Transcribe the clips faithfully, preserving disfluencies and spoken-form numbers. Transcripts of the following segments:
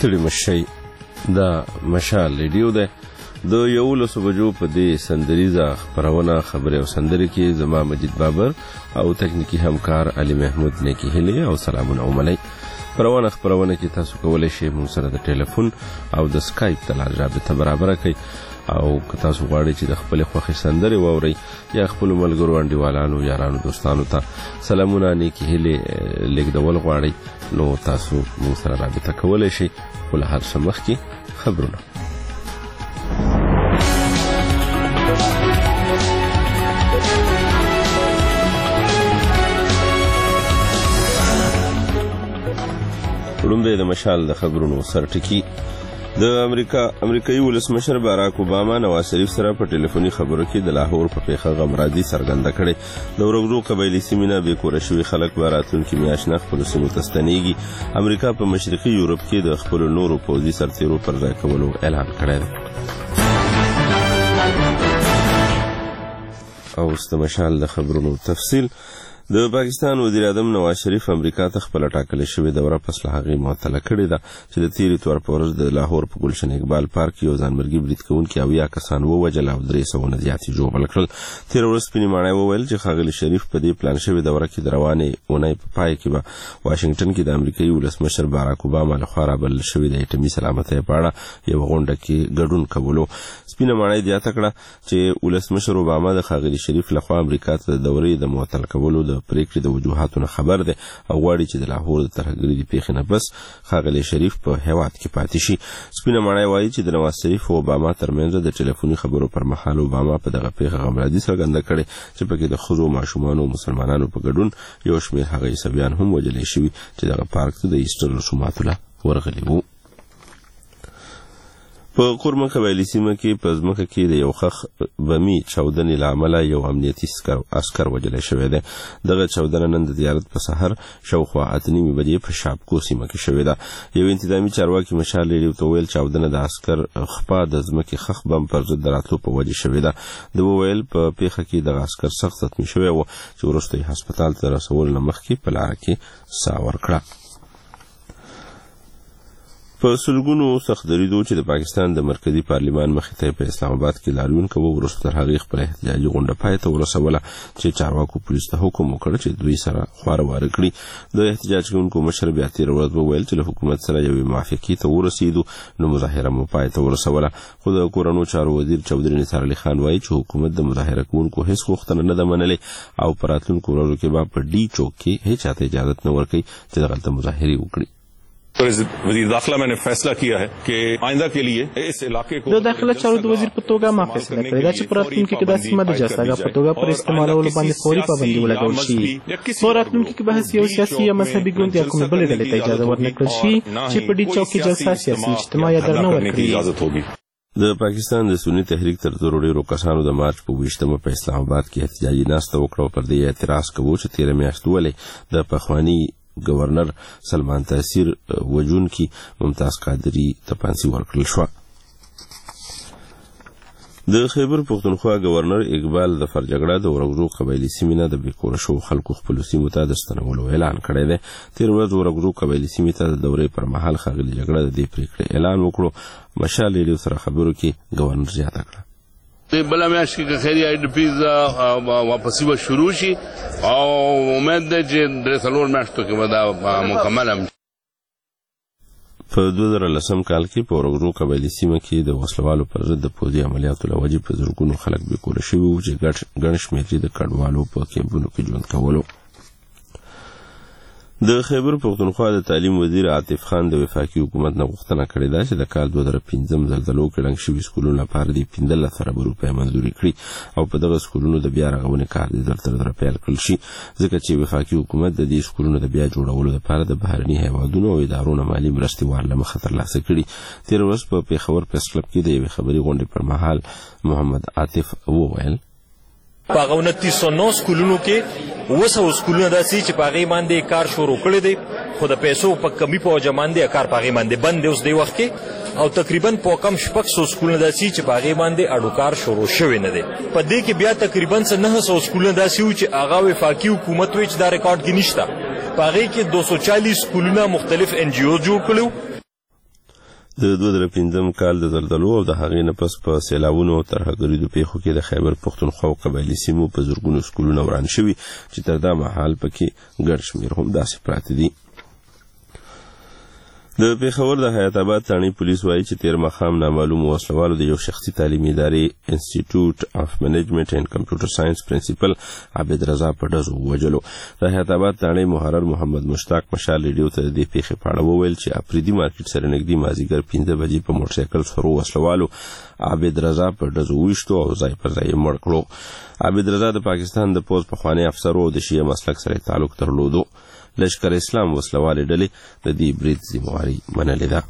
ستړي مشئ دا مشال ریډیو ده د یولسو بجو په دې سندریزه خپرونه خبرې او سندرې کې زما مجید بابر او تکنیکی همکار علي محمود نیکی هلي او سلامونه عملي خپرونه خپرونه کې تاسو کولای شئ موږ سره د ټلیفون او د سکایپ د لارې رابطه برابر کړئ او که تاسو غواړئ چې د خپل خوښې سندرې واورئ یا خپل ملګرو انډیوالانو یارانو دوستانو ته سلامونه نیکی هلي لیږدول غواړئ نو تاسو موږ سره رابطه کولای شئ خو له هر څه مخکې خبرونه وړومبی د مشال د خبرونو سرټکی د امریکا امریکایي ولسمشر باراک اوباما نواز شریف سره په ټلیفوني خبرو کې د لاهور په پیښه غمرازي څرګنده کړې د ورغرو قبایلي سیمې نه بې کوره شوي خلک به راتلونکي میاشت نه خپلو سیمو ته ستنېږي امریکا په مشرقي یورپ کې د خپلو نورو پوځي سرتیرو پر ځای کولو اعلان کړی دی او اوس د مشال د خبرونو تفصیل د پاکستان وزیر اعظم نواز شریف امریکا ته خپل ټاکل شوی دوره پس له هغې معطله کړې ده چې د تیرې اتوار په ورځ د لاهور په ګلشن اقبال پارک کې یو ځانمرګي برید کوونکي اویا کسان ووژل او درې سوه نه زیات یې ژوبل کړل تېره ورځ سپینې ماڼۍ وویل چې ښاغلي شریف په دې پلان شوې دوره کې د روانې اونۍ په پای کې به واشنګټن کې د امریکایي ولسمشر باراک اوباما لخوا رابلل شوې د اټمي سلامتۍ په اړه یوه غونډه کې ګډون کولو سپینه ماڼۍ زیاته کړه چې ولسمشر اوباما د ښاغلي شریف لخوا امریکا ته د دورې د معطل کولو د پریکړې د وجوهاتو نه خبر دی او غواړي چې د لاهور د ترهګرۍ د پیښې نه بس ښاغلی شریف په هیواد کې پاتې شي سپینه ماڼۍ وایي چې د نواز شریف او اوباما ترمنځ د ټلیفوني خبرو پر مهال اوباما په دغه پیښه غمرازي څرګنده کړې چې پکې د ښځو ماشومانو او مسلمانانو په ګډون یو شمېر هغه عیسویان هم وژلې شوي چې دغه پارک ته د ایسټر رسوماتو له ورغلي وو په قورمه قبایلي سیمه کې په ځمکه کې د یو ښخ بمي چاودنې له امله یو امنیتي عسکر وژلی شوی دی دغه چاودنه نن د زیارت په سحر شاوخوا اته نیمې بجې په شاپکو سیمه کې شوې ده یو انتظامي چارواکي مشال ریډیو ته وویل چاودنه د عسکر خپه د ځمکې خښ بم پر ضد د راتلو په وجې شوې ده د وویل په پیښه کې دغه عسکر سخت زخمي شوی و چې وروسته یې هسپتال ته رسولو نه مخکې په لاره کې ساه ورکړه په سلګونو سخت دریدو چې د پاکستان د مرکزي پارلیمان مخې ته په اسلام آباد کې لاریون کوه وروسته تر هغې خپله احتجاجي غونډه پای ته ورسوله چې چارواکو پولیسو ته حکم وکړ چې دوی سره خواره واره کړي د احتجاج کوونکو مشر بیا تېره ورځ وویل چې له حکومت سره یوې موافقې ته ورسېدو نو مظاهره مو پای ته ورسوله خو د کورنیو چارو وزیر چودري نثار علي خان وایي چې حکومت د مظاهره کوونکو هېڅ غوښتنه نه ده منلې او په راتلونکو ورځو کې به په ډي چوک کې هېچ چاته اجازت نه ورکوي چې دغلته مظاهرې وکړي وزیر داخله میں نے فیصلہ کیا ہے کہ آئندہ کے لیے اس علاقے کو د داخله چارو د وزیر په توګه ما فیصله کړې ده چې په راتلونکي کې دا سیمه د جاساګا په توګه پر استعمالولو باندې فوري پابندي ولګول شي په راتلونکي کې به هیڅ یو سیاسي یا مذهبي ګوند یا کومې بلې ډلې ته اجازه ورنکړل شي چې په ډي چوک کې جلسه سیاسي اجتماع یا درنه ورکړي د پاکستان د سنی تحریک تر ټولو ډېرو کسانو د مارچ په ویشتمه په اسلام آباد کې احتجاجي ناسته وکړه او پر دې اعتراض کوو چې تېره میاشت ولې د پخواني گورنر سلمان تاثیر وجونکي ممتاز قادری ته پانسي ورکړل شوه د خیبر پښتونخوا گورنر اقبال ظفر جګړه د ورغزو قبایلي سیمې نه د بې کوره شوو خلکو خپلو سیمو ته د ستنولو اعلان کړی دی تېره ورځ ورغزو قبایلي سیمې ته د دورې پر مهال ښاغلي جګړه د دې پرېکړې اعلان وکړو مشال ریډیو سره خبرو کې گورنر زیاته کړه بله میاشت کې که خیري آی ډي پیز واپسي به شروع شي او امید ده چې درې څلور میاشتو کې به دا مکمل هم په دوه زره لسم کال کې په ورغزو قبایلي سیمه کې د وسلوالو پر ضد د پوځي عملیاتو له وجې په زرګونو خلک بې کوره شوي وو چې ګڼ شمېر یې د کډوالو په کیمپونو کې ژوند کولو د خیبر پښتونخوا د تعلیم وزیر عاطف خان د وفاقي حکومت نه غوښتنه کړې ده چې د کال دوه زره پنځم زلزلو کې ړنګ شوي سکولونو لپاره د پنځلس اربه روپۍ منظوري کړي او په دغه سکولونو د بیا رغونې کار د زر تر زره پیل کړل شي ځکه چې وفاقي حکومت د دې سکولونو د بیا جوړولو لپاره د بهرني هیوادونو او ادارو نه مالي مرستې وار له مخه ترلاسه کړي تېره ورځ په پېښور پریس کلب کې د یوې خبري غونډې پر مهال محمد عاطف وویل په هغه انتیس سوه نو سکولونو کې اوه سوه سکولونه داسې چې په هغې باندې کار شروع کړی دی خو د پیسو په کمي په وجه باندې کار په هغې باندې بند دی اوس دې وخت کې او تقریبا په کم شپږ سوه سکولونه داسې چې په هغې باندې اډو کار شروع شوی نه دی په دې کې بیا تقریبا څه نهه سوه سکولونه داسې وو چې هغه وفاقي حکومت وایي چې دا ریکارډ کې نشته په هغې کې دو سو چالیس سکولونه مختلف ان جی اوز جوړ کړي د دوه زره پنځم کال د زلزلو او د هغې نه پس په سیلابونو او ترهګریزو پیښو کې د خیبر پښتونخوا او قبایلي سیمو په زرګونو سکولونه وران شوي چې تر دا مهال پکې ګڼ شمېر هم داسې پراته دي. د پېښور د حیات آباد تاڼۍ پولیس وایي چې تیر ماښام نامعلومو وسلوالو د یو شخصي تعلیمي ادارې انسټیټیوټ اف منیجمنټ اینډ کمپیوټر ساینس پرنسپل عابد رضا په ډزو ووژلو. د حیات آباد تاڼۍ محرر محمد مشتاق مشال ریډیو ته د دې پیښې په اړه وویل چې اپریدي مارکیټ سره نږدې مازدیګر پنځه بجې په موټرسایکل سپرو وسلوالو عابد رضا په ډزو وویشتو او ځای پر ځای یې مړ کړو. عابد رضا د پاکستان د پوځ پخوانی افسر او د شیعه مسلک سره تعلق درلودو. لشکر اسلام وسلوالې ډلې د دې برید ذمہواري منلې ده.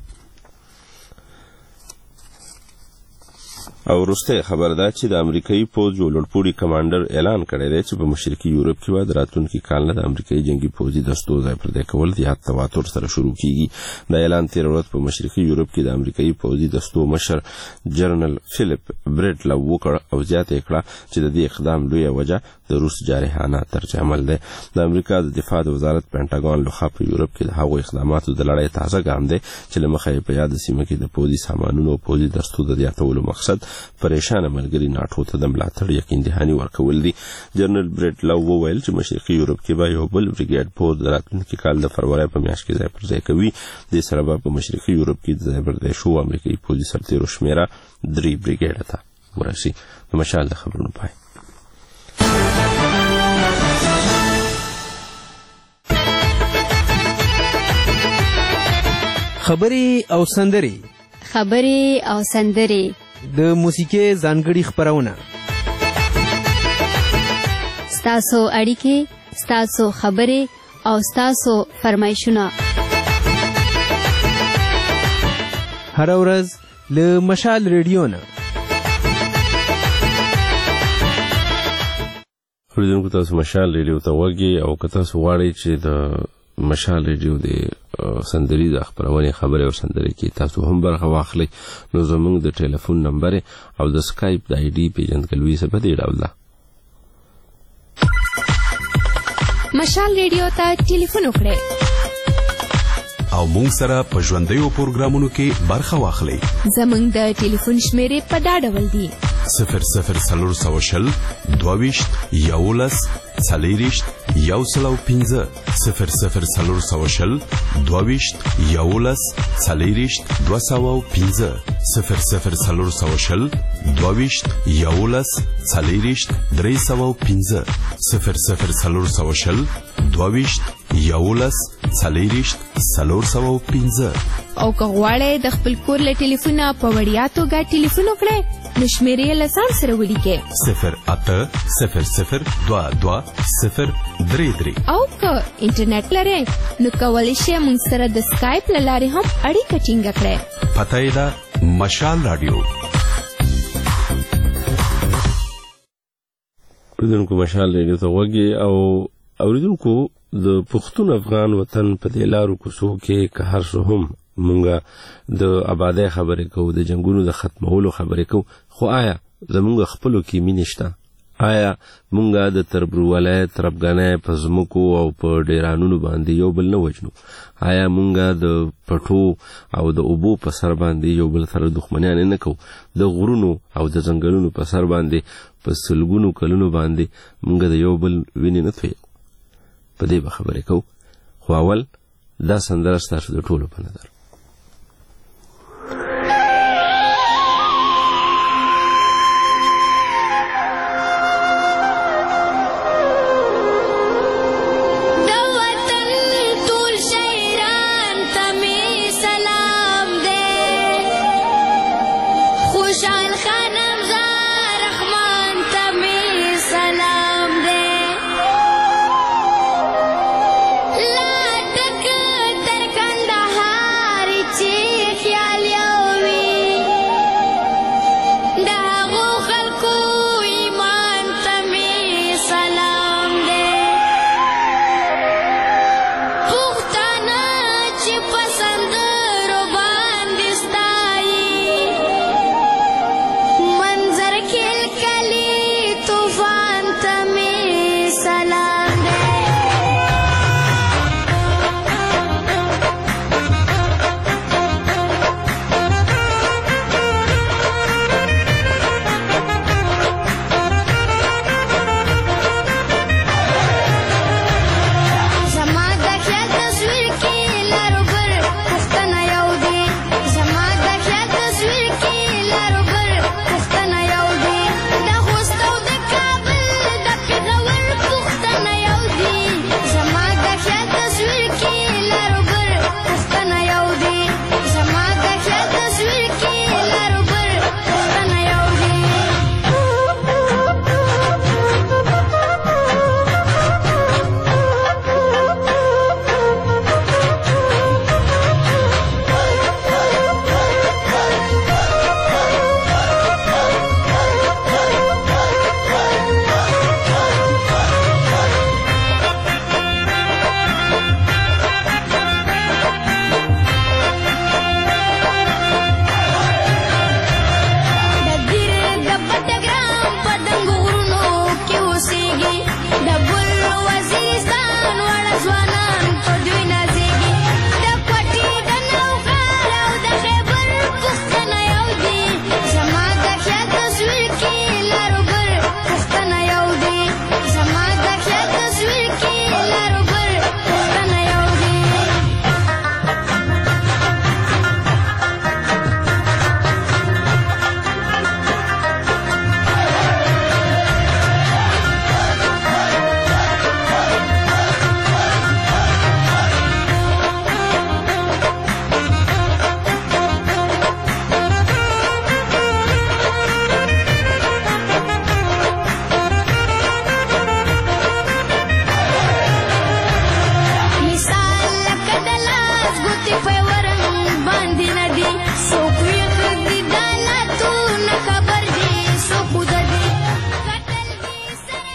او وروسته خبر ده چې د امریکایي پوځ یو لوړپوړي کمانډر اعلان کړی دی چې په مشرقي یورپ کې به د راتلونکي کال نه د امریکایي جنګي پوځي دستو ځای پر ځای کول زیات تواتر سره شروع کیږي. دا اعلان تېره ورځ په مشرقي یورپ کې د امریکایي پوځي دستو مشر جنرال فیلیپ بریډلو وکړ او زیاته یې کړه چې د دې اقدام لویه وجه د روس جارحانه طرز عمل دی. د امریکا د دفاع د وزارت پینټاګون لخوا په یورپ کې د هغو اقداماتو د لړۍ تازه ګام دی چې له مخه یې په یاده سیمه کې د پوځي سامانونو او پوځي دستو د زیاتولو مقصد پریشانه ملګري ناټو ته د ملاتړ یقین دهاني ورکول دي. جنرال بریډلو وویل چې مشرقي یورپ کې به یو بل بریګیډ پوځ د راتلونکي کال د فروری په میاشت کې ځای پر ځای کوي. دې سره به په مشرقي یورپ کې د ځای پر ځای شوو امریکایي پوځي سرتیرو شمېره درې بریګیډه ته ورسي. د مشال د خبرونو پای. خبرې او سندرې خبرې او سندرې د موسیقۍ ځانګړي خپرونه ستاسو اړیکې ستاسو خبرې او ستاسو فرمایشونه هر ورځ له مشال ریډیو نه. اوریدونکو تاسو مشال ریډیو ته وګورئ او که تاسو غواړئ چې د مشال ریډیو د سندري د خبرونې خبرې او سندرې کې تاسو هم برخه واخلئ نو زموږ د ټلیفون نمبر او د سکایپ د آی ډي پیژندګلوي څه په دې ډول ده. مشال ریډیو ته ټلیفون وکړئ او مونږ سره په ژوندیو پروګرامونو کې برخه واخلئ. زموږ د ټلیفون شمیرې په دا ډول دي: صفر صفر څلور سوه شل دوه ویشت یولس څلېرویشت یو سل او پنځه صفر صفر څلور سوه شل دوه ویشت یولس څلېرویشت دوه سوه او پنځه صفر صفر څلور سوه شل دوه ویشت یولس څلېرویشت درې سوه او پنځه صفر صفر څلور سوه شل دوه ویشت یولس څلېرویشت څلور سوه او پنځه. او که غواړئ د خپل کور له ټلیفونه په وړیا توګه ټلیفون وکړئ نو شمیرې یې له ځان سره ولیکئ: صفر اته صفر صفر دوه دوه صفر درې درې. او که انټرنیټ لرئ نو کولی شئ موږ سره د سکایپ له لارې هم اړیکه ټینګه کړئ. پته یې ده مشال راډیو. اوریدونکو مشال ریډیو ته وګورئ او اوریدونکو د پښتون افغان وطن په دې لارو کوڅو کې که هر څه هم مونږه د آبادۍ خبرې کوو، د جنګونو د ختمولو خبرې کوو، خو آیا زمونږ خپلو کې مینې شته؟ آیا مونږه د تربورولۍ تربګنۍ په ځمکو او په ډیرانونو باندې یو بل نه وژنو؟ آیا مونږه د پټو او د اوبو په سر باندې یو بل سره دښمنیان نه کوو؟ د غرونو او د ځنګلونو په سر باندې په سلګونو کلونو باندې مونږه د یو بل وینې نه تویو؟ په دې به خبرې کوو. خو اول دا سندره ستاسو د ټولو په نظر لا تک تر کندهار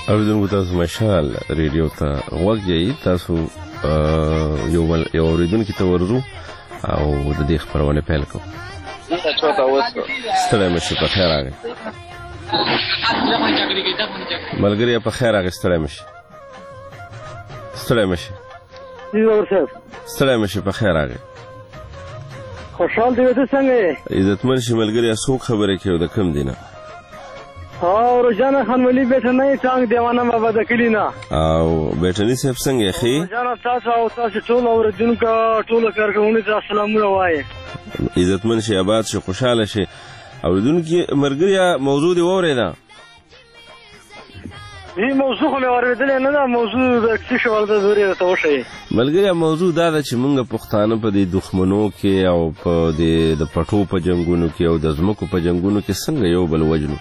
اوریدونکو تاسو مشال ریډیو ته غوږ یې تاسو یو یو اوریدونکو ته ورزو او د دې خبرونه پیل کوو. ستړی مشه په خیر راغی ملګری په خیر راغی ستړی مشه ستړی مشه ستړی مشه په خیر راغی خوشحال دی ته څنګه عزتمن شي ملګری څوک خبره کوي د کم دینه او روزانه خان ولی بیٹه نه څنګه دیوانه ما بد کلی نه او بیٹه نه سب څنګه خي روزانه تاسو او تاسو ټول اوردونکو ټول کارکونکو ته السلام وایي عزتمن شي آباد شي خوشاله شي اوردونکو مرګریا موضوع دی وریدا دې موضوع خو مې اوریدل نه دا موضوع د څه شو ولدا زوري ته وشي ملګریا موضوع دا ده چې موږ پښتانه په دې دښمنو کې او په دې د پټو په جنگونو کې او د زمکو په جنگونو کې څنګه یو بل وجنو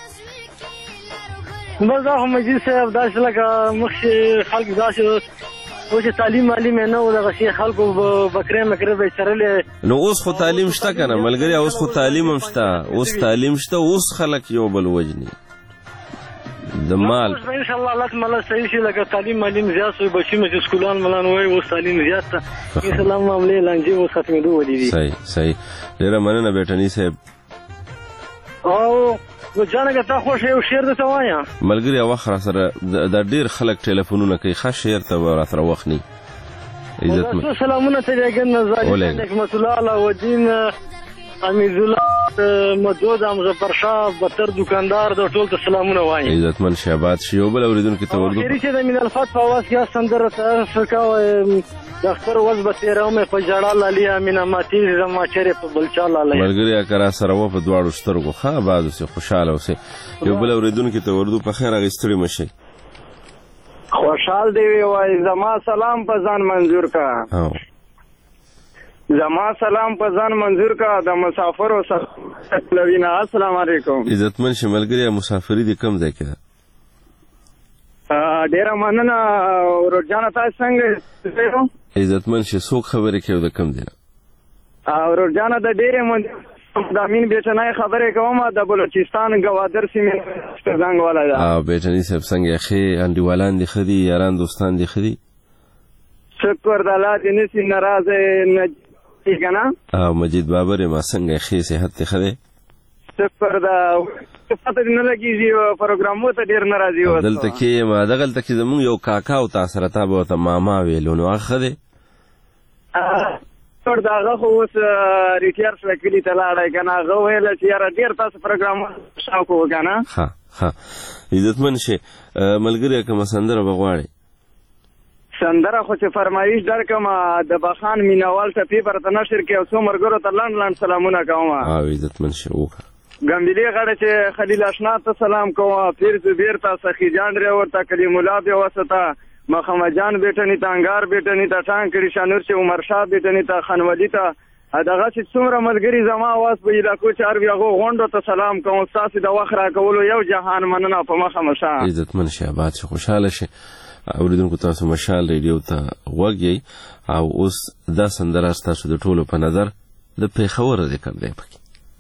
بس دا هم مجلس صاحب داسې لکه مخکې خلک داسې و چې تعلیم معلم نه و دغه شي خلکو بکرې مکرې به چرلې نو اوس خو تعلیم شته کنه ملګری اوس خو تعلیم هم شته اوس تعلیم شته اوس خلک یو بل وجني د مال ان شاء الله الله تعالی صحیح شي لکه تعلیم معلم زیات شي بچی مې سکولان ملان وای اوس تعلیم زیات ته ان شاء الله معاملې لانجې اوس ختمېدو ولې دي صحیح صحیح ډیره مننه بیٹنی صاحب او نو جانګه تا خو شی شیر د توایا ملګری وخت را سره د ډیر خلک ټلیفونونه کوي ښه شیر ته را سره وخت نه عزت مې سلامونه ته ګن نظر رحمت الله علی ودین امیز الله مدود مظفر شاه بتر دکاندار د ټول ته سلامونه وایي عزتمن شهباد شي او بل اوریدونکو ته ورغو خیری چې د من الفات په واس کې سندره ته فکاو دختر وز به تیرو مې په جړه لالی امینه ماتي زما چیرې په بلچا لالی ملګری کرا سره و په دواړو سترګو ښه آباد اوسې خوشاله اوسې یو بل اوریدونکو ته ورغو په خیر اغستړي مشي خوشحال دی وای زما سلام په ځان منظور کا زما سلام په ځان منظور کا د مسافر او سلوینا السلام علیکم عزتمن شي ملګری مسافری دي کم ځای کې ډیر مننه ورجانه تاسو څنګه عزتمن شي څوک خبرې کوي د کم دي او ورجانه د ډیره من د امین بیٹنای خبرې کوم د بلوچستان گوادر سیمه څنګه ولا او بیٹنی صاحب څنګه خې انډیوالان دي خدي یاران دوستان دي خدي شکر د الله دې نسی ناراضه نه او مجید بابر ما څنګه خې صحت ته خدي شکر دا پته نه لګیږي پروګرامو ته ډیر ناراضي و دلته کې ما دغلته کې زمون یو کاکا او تاسو سره تا به ته ماما ویلو نو اخه دي تر داغه خو اوس ریټیر شو کلی ته لاړای کنه هغه ویل چې یاره ډیر تاسو پروګرام شاو کو کنه ها ها عزتمن شي ملګری کوم سندره بغواړي سندره خو چې فرمایش درکم د بخان مینوال ته پی برته نشر کې اوسو مرګرو ته لاند لاند سلامونه کوم او عزتمن شي وکړه ګمبلی غړ چې خلیل آشنا ته سلام کوم پیر زبیر ته سخی جان ډر ورته کلیم الله به وسطه محمد جان بیٹنی ته انګار بیٹنی ته ټان کړي شانور چې عمر شاه بیٹنی ته خنولی ته دغه چې څومره ملګری زما आवाज په علاقو چار بیا غونډو ته سلام کوم تاسو د وخت را کولو یو جهان مننه په مخه مشه عزتمن شه آباد شه خوشاله شه اوریدونکو تاسو مشال ریډیو ته وګورئ او اوس دا سندره تاسو د ټولو په نظر د پیښور ذکر دی پکې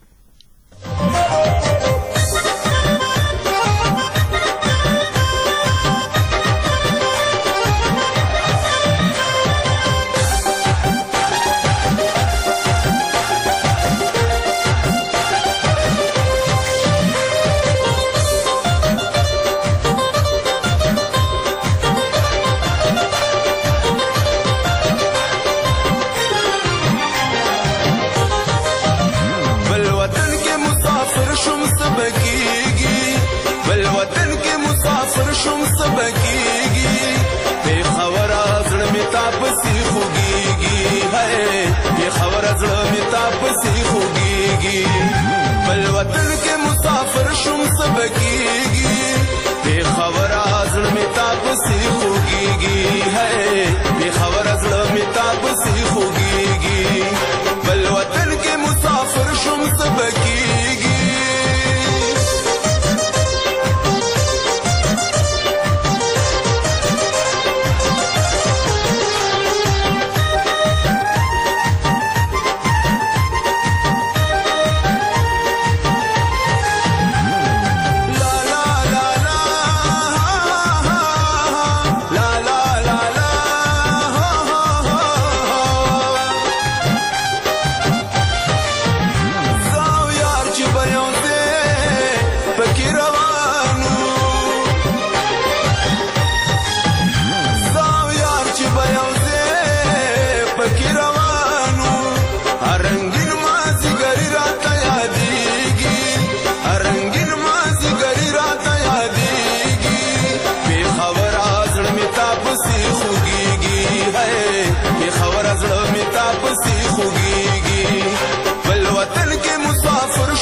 بل وطن کے مسافر شم سبکیگی بے خبر ازل میں تاب سی خوگیگی ہے بے خبر ازل میں تاب سی خوگیگی بل وطن کے مسافر شم سبکیگی la la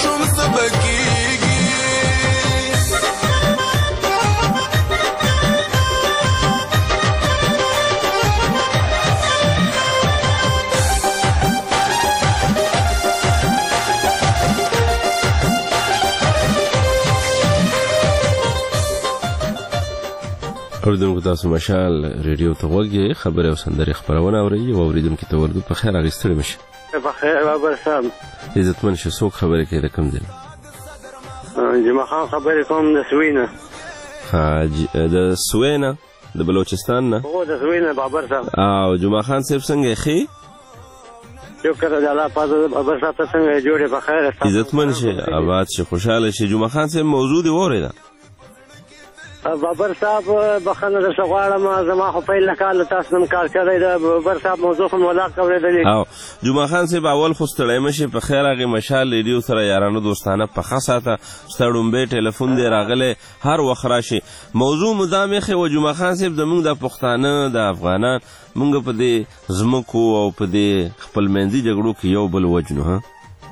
شوم سبکیږي اوریدونکو تاسو مشال ریډیو ته وګورئ خبره او سندري خبرونه اوري او اوریدونکو ته ورته په خیر اغستړي مشه په خیر بابا صاحب عزتمن شه څوک خبره کوي د کوم ځای جمعه خان خبرې کوم د سوینه حاج د سوینه د بلوچستان نه او د سوینه بابا صاحب او جمعه خان صاحب څنګه خي شکر د الله پاک بابا صاحب څنګه جوړه په خیر عزتمن شه آباد شه خوشاله شه جمعه خان صاحب موضوع دی وره بابر صاحب بخنه د شغواړم زما خو په لکه تاسو نن کار کړی دا بابر صاحب موضوع خو ملاقات کړی دی او جمعه خان صاحب اول خو ستړی مشه په خیر هغه مشال ریډیو سره یارانو دوستانه په خاصه ستړم به ټلیفون دی راغله هر وخت راشي موضوع مدامه خو جمعه خان صاحب د موږ د پښتانه د افغانان موږ په دې زمکو او په دې خپل منځي جګړو کې یو بل وجنو ها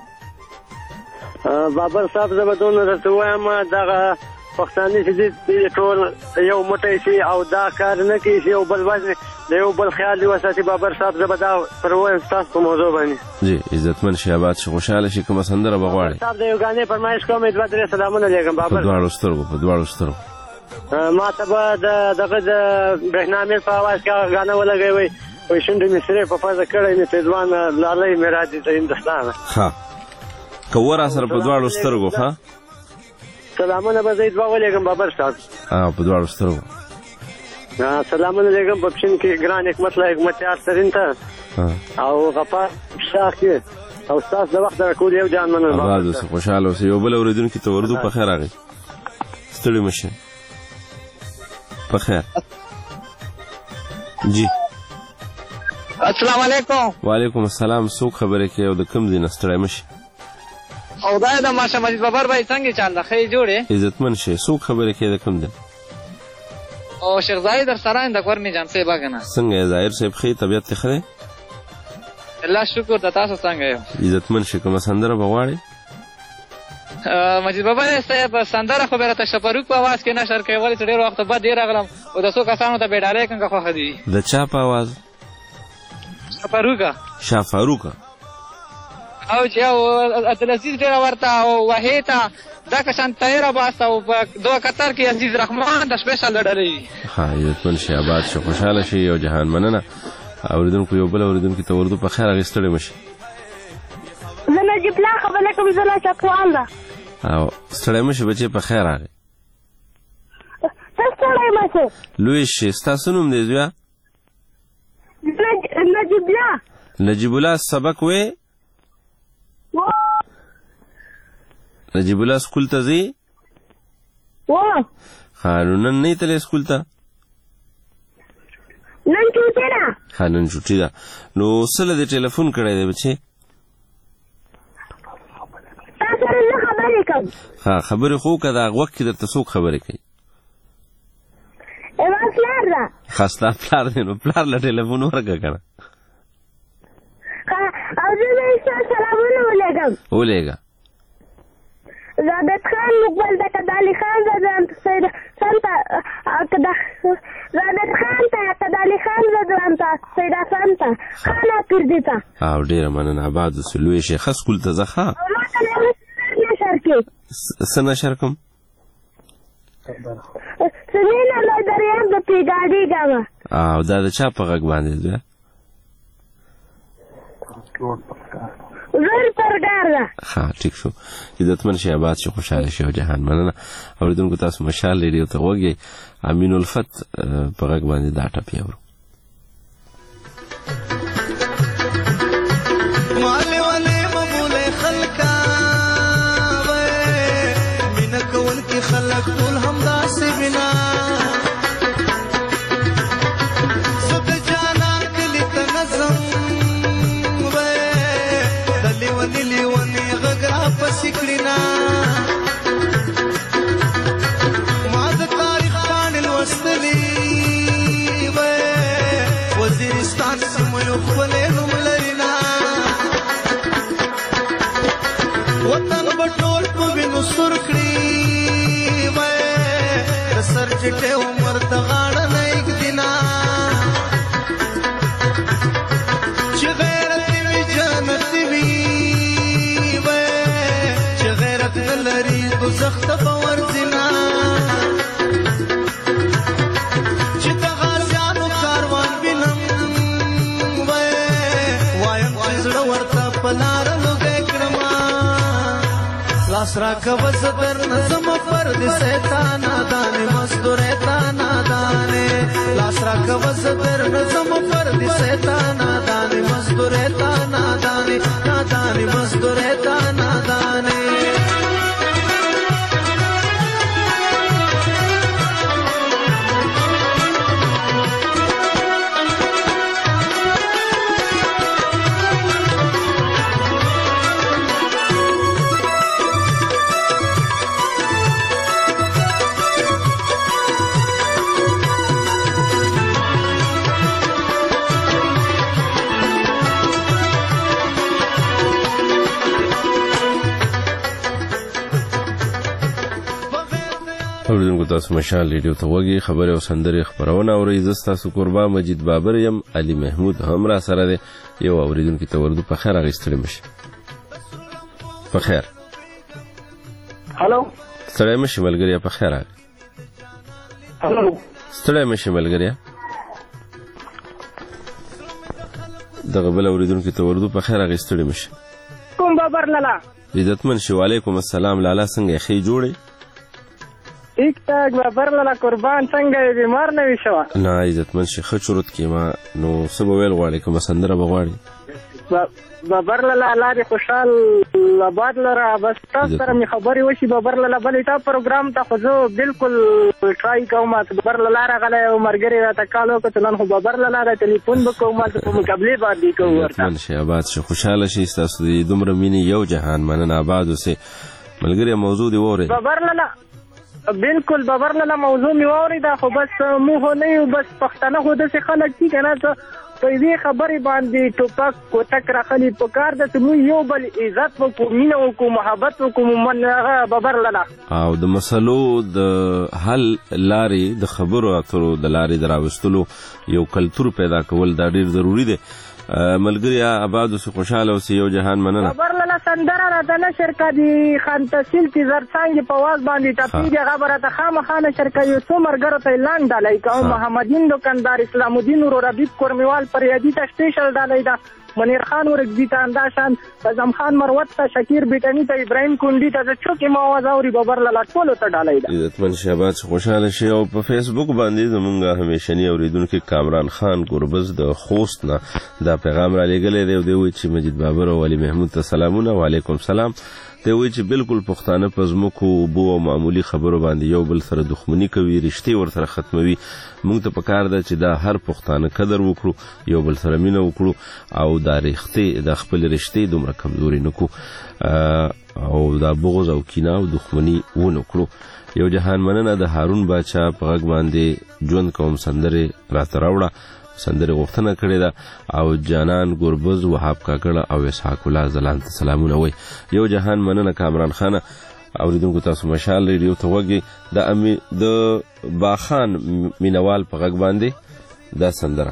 بابر صاحب زبدون راته وایم دغه پښتاني چې ټول یو موټی شي او دا کار نه کوي چې یو بل وزن د یو بل خیال دی وساتي بابر صاحب زه به دا پر وایم ستاسو په موضوع باندې جی عزتمن شي آباد شي خوشحاله شي کومه سندره بغواړي صاحب د یو غانې فرمایش کوم دوه درې سلامونه لګم بابر په دواړو سترګو په دواړو سترګو ما ته به دغه د برېښنامې په اواز کې غانه ولګوي وایي شونډې مې سرې په پزه کړی مې پېزوان لالۍ مې راځي د هندوستانه ښه که ور سره په دواړو سترګو ښه سلامونه به زه دوه ولېږم بابر صاحب اه په دواړو سترګو سلامونه لېږم په پښین کې ګران حکمت الله حکمتیار سرین ته او غفار شاخ کې او ستاسو د وخت راکول یو جان مننه آباد اوسه خوشحاله اوسه یو بل اورېدونکي ته وردو په خیر راغی ستړي مشه په خیر جی السلام علیکم وعلیکم السلام څوک خبرې کوي او د کوم ځای نه ستړی مشه او دا د ماشه مجید بابر بھائی څنګه چل ده خې جوړې عزتمن شي څوک خبرې کوي د کوم ځای او شیخ زاهد در سره د کور می جان صاحب غنا څنګه ظاهر صاحب خې طبيعت ته خره الله شکر د تاسو څنګه یو عزتمن شي کوم سندره بغواړي مجید بابا صاحب سندره خبره ته شپروک په आवाज کې نشر کوي ولې ډېر وخت بعد ډیر غلم او د څو کسانو ته بیډاله څنګه خو خدي د چا په आवाज شپروکا شفاروکا او چې او عبدالعزیز ډېر ورته او وحیته دا کسان تیره باسته او په دوه قطر کې عزیز رحمان د سپیشل ډلې ها عزتمن شي آباد شي خوشحاله شي یو جهان مننه اوریدونکو یو بل اوریدونکو ته وردو په خیر اغستړي مشي زه نجیب الله خبره کوم زه لا چکوال ده او ستړی مشي بچې په خیر راغی څه ستړی مشي لوی شي ستاسو نوم دی زویا نجیب الله نجیب الله سبق وې نجیب الله سکول ته ځي و خانون نه تلې سکول ته نن چوټی ده ها نن چوټی ده نو سره د ټلیفون کړی دی بچې تا سره زه خبرې کوم ها خبرې خو که دا وخت کې درته څوک خبرې کوي زما پلار ده ښه ستا پلار دی نو پلار له ټلیفون ورکړه که نه او زه به یې ستا سلامونه ولېږم ولېږه زادت خان مقبل د کدالي خان زدان سید سنتا کدا زادت خان ته کدالي خان زدان ته سید سنتا خانه پر دیتا او ډیره مننه آباد سلوي شیخ سکول ته ځخه ما ته نشر کې سنه شرکم سنینا له دریاب د پیګاډي گاما او دا د چا په غږ باندې دی زر پرګار ده ها ټیک شو عزتمن شي آباد شي خوشاله شي او جهان مننه اوریدونکو تاسو مشال ریډیو ته وګورئ امین الفت په غږ باندې دا ټپی اورو مال ولې مبول خلکا وې مين کول کی خلک ټول همدا سي بنا سب جانا کلی تنظم ونی ونی غغرا پسکړینا ما د تاریخ باندې لوستلی و وزیرستان سمو خپل نوم لرینا وطن بټو چټه عمر ته غاړه نه ایږدینا چې غیرت وي جنت وي وې چې غیرت نه لري دوزخ ته به ورځینا چې د غازیانو کاروان وینم وې وایم چې زړه ورته په لاره لوګی کړما لاس راکوه زه در نه ځمه پردیسی تا نادانې مزدورۍ تا نادانې لاس راکوه زه در نه ځمه پردیسی تا نادانې مزدورۍ تا نادانې نادانې مزدورۍ تا نادانې اوریدونکو تاسو مشال ریډیو ته وګورئ خبرې او سندرې خبرونه اورئ زه ستاسو قربان مجید بابر یم علي محمود هم را سره دی یو اوریدونکو ته وردو په خیر اغېستلی مشي په خیر هلو ستړی مشي ملګریا په خیر راغلی هلو ستړی مشي ملګریا دغه بل اوریدونکو ته وردو په خیر اغېستلی مشي کوم بابر لالا عزتمن شي وعلیکم السلام لالا څنګه ښې جوړې ٹھیک ٹھاک بابر لالا قربان څنګه یې بیمار نه وي شوه نه عزتمن شي ښه چورت کې ما نو څه به ویل غواړې کومه سندره به غواړې بابر لالا الله دې خوشحال آباد لره بس تاسو سره مې خبرې وشي بابر لالا بلې تا پروګرام ته خو زه بالکل ټرای کوم بابر لالا راغلی او ملګري راته کال وکړ نن خو بابر لالا د ټلیفون به کوم په مقابلې باندې کوو ورته عزتمن شي آباد شي خوشحاله شي ستاسو د دومره مینې یو جهان مننه آباد اوسئ ملګري موضوع دې واورئ بابر لالا بالکل بابر لالا موضوع مې واورېده خو بس موږ خو نه یو بس پښتانه خو داسې خلک دي که نه څه په یوې خبرې باندې ټوپک کوتک راخلي په کار ده چې موږ یو بل عزت وکړو مینه وکړو محبت وکړو من هغه بابر لالا او د مسلو د حل لارې د خبرو اترو د لارې د راوستلو یو کلتور پیدا کول دا ډېر ضروري دی ملګري آباد اوسئ خوشحاله اوسئ یو جهان مننه بابر لالا سندره راته نشر کا دي خان تحصیل کې زرڅانګې په واز باندې ټپېږي هغه به راته خامخا نشر کوي یو څو ملګرو ته اعلان ډالۍ کوم محمدین دکاندار اسلام الدین ورور حبیب کورمیوال فریادي ته سپیشل ډالۍ ده منیر خان ورګزي ته انداشان اعظم خان مروت ته شکیر بیټني ته ابراهیم کونډي ته چوکې ما आवाज اوري بابر لالا ټولو ته ډالۍ ده عزتمن شهباز خوشحاله شي او په فیسبوک باندې زمونږ همیشني اوریدونکي کامران خان ګوربز د خوست نه دا پیغام را لېږلی دی او دی وایي چې مجید بابر او علي محمود ته سلامونه وعلیکم سلام دی وایي چې بالکل پښتانه په ځمکو اوبو او معمولي خبرو باندې یو بل سره دښمني کوي رشتې ورسره ختموي موږ ته پکار ده چې دا هر پښتانه قدر وکړو یو بل سره مینه وکړو او دا رښتې د خپل رشتې دومره کمزوري نه کړو او دا بغض او کینه او دښمني ونه کړو یو جهان مننه د هارون باچا په غږ باندې ژوند کوم سندرې راته راوړه سندرې غوښتنه کړې ده او جانان ګوربز وهاب کاکړه او اسحاق الله زلان ته سلامونه وایي یو جهان مننه کامران خانه اوریدونکو تاسو مشال ریډیو ته وګورئ د باخان مینوال په غږ باندې دا سندره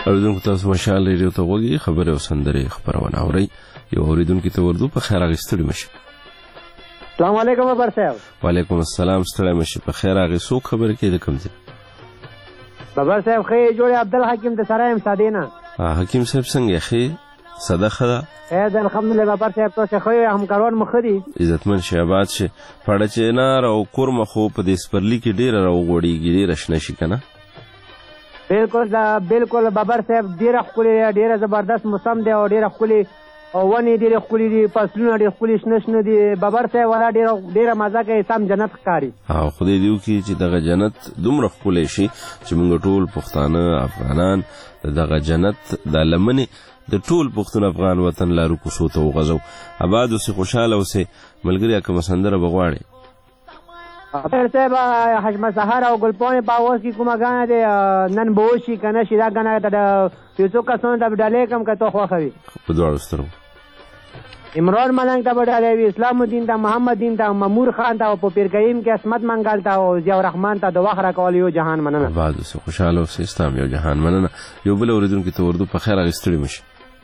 اوریدونکو تاسو مشال ریډیو ته وګورئ خبره او سندره خبرونه اورئ یو اوریدونکو ته وردو په خیر اغستړي مشه. السلام علیکم بابر صاحب. وعلیکم السلام ستړي مشه په خیر اغه سو خبر کې د کوم ځای بابر صاحب خې جوړ عبدالحکیم د سرایم سادینا. حکیم صاحب څنګه خې صدقه ده؟ اے د الحمدلله بابر صاحب تاسو خې همکاران مخدي عزتمن شهباز شه پړه چینار او کورم خو په دې سپرلی کې ډیر راوغړیږي ډیر شنه شي کنه. بالکل دا بالکل بابر صاحب ډیره خولي ډیره زبردست موسم دی او ډیره خولي او ونی ډیره خولي دي فصلونه ډیره خولي شنه شنه دي بابر صاحب ولا ډیره ډیره مزه کوي سم جنت ښکاري. او خدای دیو کی چې دغه جنت دومره خولي شي چې موږ ټول پښتانه افغانان دغه جنت د لمنې د ټول پښتون افغان وطن لارو کوڅو ته وغځو آباد اوسې خوشاله اوسې ملګري کوم سندره بغواړي. بابر صاحب حشمه سحر او ګلپونه په اوس کې کومه غاڼه ده نن بوشي کنه شي دا غاڼه ته یو څو کسونه د ډالې کم کته خو خوي په دوړو سترو عمران ملنګ ته ډالې وی اسلام الدین ته محمد دین ته مامور خان ته او په پیر کریم کې اسمت منګال ته او ضیاء الرحمن ته د وخره کول یو جهان مننه. بعد اوس خوشاله اوسې اسلام یو جهان مننه. یو بل اوریدونکو ته وردو په خیر اغستړي مشه.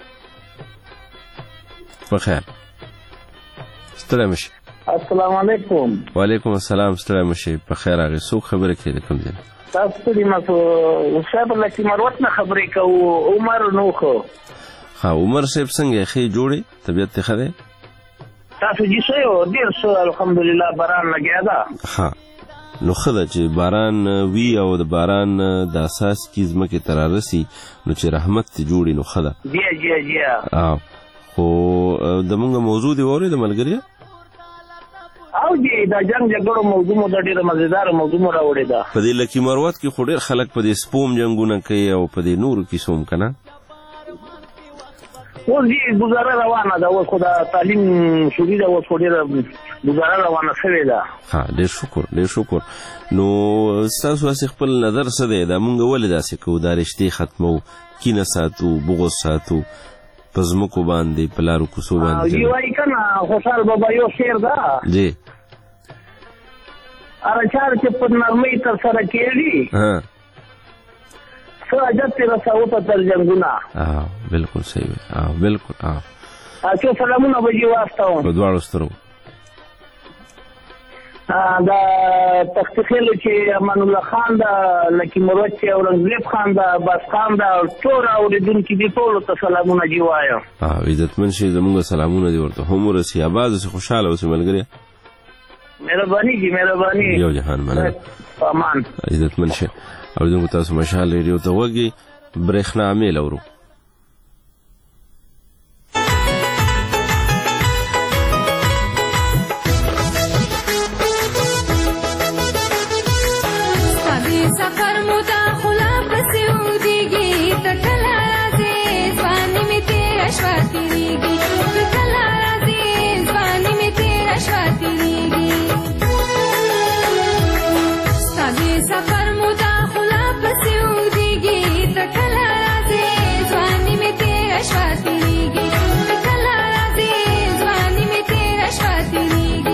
په خیر ستړي مشه. السلام علیکم. وعلیکم السلام ستړي مشه په خیر هغه څو خبره کې کوم ځای تاسو دې مسو صاحب لکه مروت نه خبرې کوو عمر نو خو ها عمر صاحب څنګه خې جوړي طبيعت ته خره تاسو جې سو ډیر سو الحمدلله باران لګیا دا. ها نو خدای چې باران وی او د باران د اساس کی زمکه ترارسي نو چې رحمت ته جوړي نو خدای جی جی جی اه خو د موږ موضوع دی وره د ملګری او جی دا جنگ جګړو موضوع مو د ډیره مزیدار موضوع مو راوړی دا. په دې لکه مروت کې خو ډیر خلک په دې سپوم جنگونه کوي او په دې نورو کې سوم کنه. اوس دې گزاره روانه ده اوس خو د تعلیم شوري ده اوس خو ډیره گزاره روانه شوې ده. ها ډیر شکر ډیر شکر. نو تاسو واسه خپل نظر څه دی دا مونږ ولې داسې کوو دا رښتې ختمو کینه ساتو بغض ساتو پزمکو باندې پلارو کوسو باندې یو وای کنه خوشحال بابا یو شعر ده جی ارچار چې په نرمۍ تر سره کېږي ها څه عجب تیر رساو ته تر جنګونه. اه بالکل صحیح اه بالکل اه اچھا سلامونه به جی واستاو په دواړو سترو دا تخت خیل چې امان الله خان دا لکی مروت چې اورنګزیب خان دا بس خان دا ټول اوریدونکو دي ټول ته سلامونه جی وایو. اه عزتمن شي زموږ سلامونه دي ورته هم ورسي آباد اوسې خوشاله اوسې ملګری. مهرباني جی مهرباني یو جهان مننه امان عزتمن شي. اوریدونکو تاسو مشال ریډیو ته وګورئ برېښنا میل اورو. سفر مدا خلا پسې ودیږي تکلا راځي ځواني مې تیره شوه تېرېږي تکلا راځي ځواني مې تیره شوه تېرېږي ستا د سفر مدا خلا پسې ودیږي تکلا راځي ځواني مې تیره شوه تېرېږي تکلا راځي ځواني مې تیره شوه تېرېږي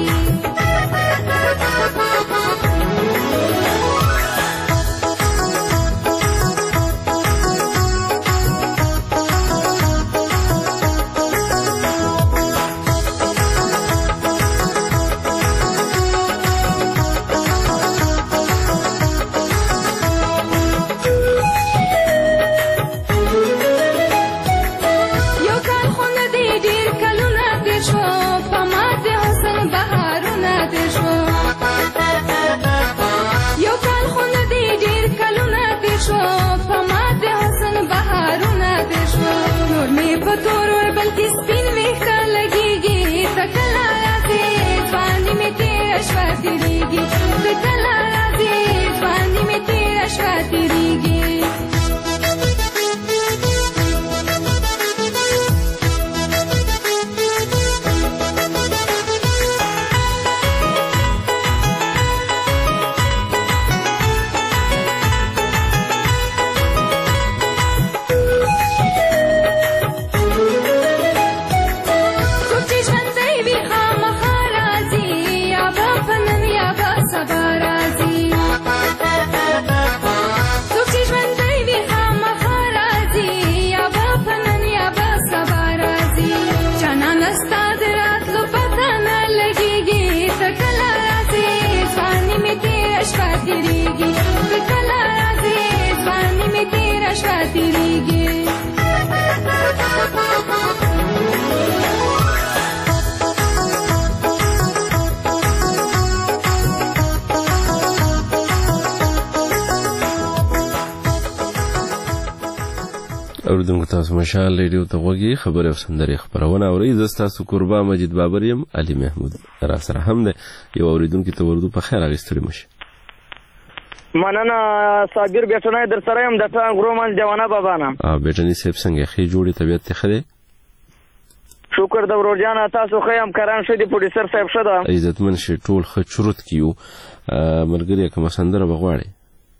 اوریدونکو تاسو مشال ریډیو ته غوږی خبرې او سندرې خبرونه اورئ. زه ستاسو قربا مجید بابر یم. علي محمود را سره هم دی. یو اوریدونکو ته ورودو په خیر اغستړي مشه. مننه صابر بیٹنای در سره یم د ټانګ رومان دیوانه بابا نه. ا بیٹنی سیب څنګه خې جوړی طبيعت ته خره؟ شکر د ورجانه تاسو خیم کران شدي پروډوسر صاحب شدا. عزتمن شي ټول خچرت کیو مرګري کوم سندره بغواړي.